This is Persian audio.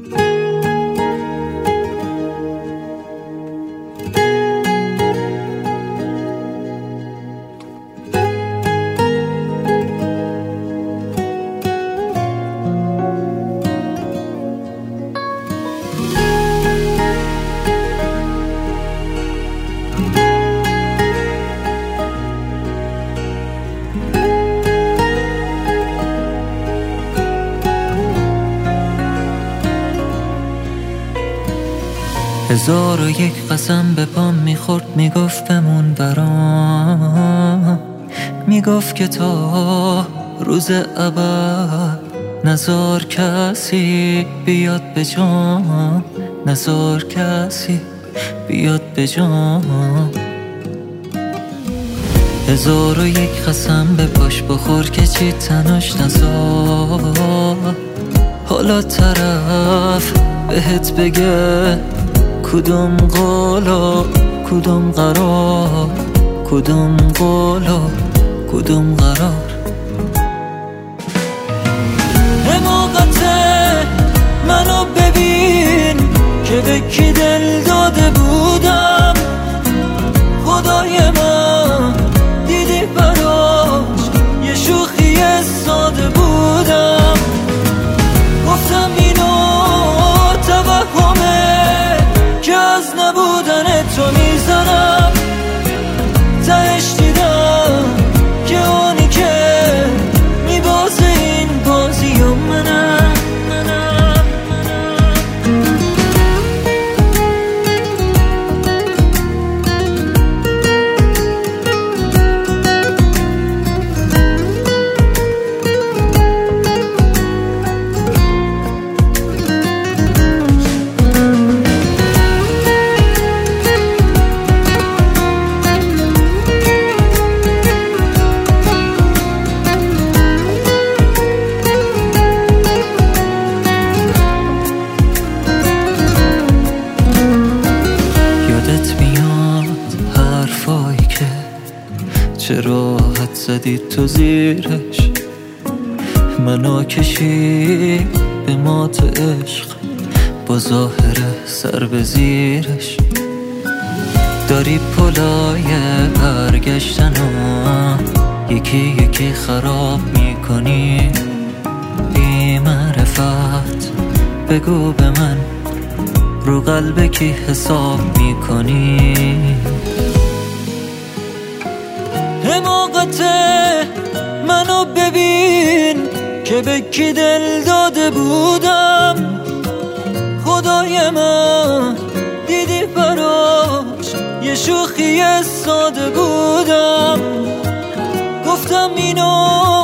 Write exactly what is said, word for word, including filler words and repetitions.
هزار و یک قسم به پام میخورد، میگفت بمون برام، میگفت که تا روز ابد نزار کسی بیاد به جام، نزار کسی بیاد به جام. هزار و یک قسم به پاش بخور که چی تناش نزار، حالا طرف بهت بگه کدوم قولا کدوم قرار، کدوم قولا کدوم قرار. حماقته منو ببین که به کی دل داده بودم، خدای من دیدی براش یه شوخی ساده بودم. گفتم اینو توهمه که از نبودن تو میزنم، تهش دیدم که اونی که میبازه این بازی و منم. چه راحت زدی تو زیرش، منو کشی به مات عشق با ظاهر سر به زیرش. داری پلای برگشتن و یکی یکی خراب میکنی، بی معرفت بگو به من رو قلب کی حساب میکنی. حماقته منو ببین که به کی دل داده بودم، خدای من دیدی براش یه شوخی ساده بودم. گفتم اینو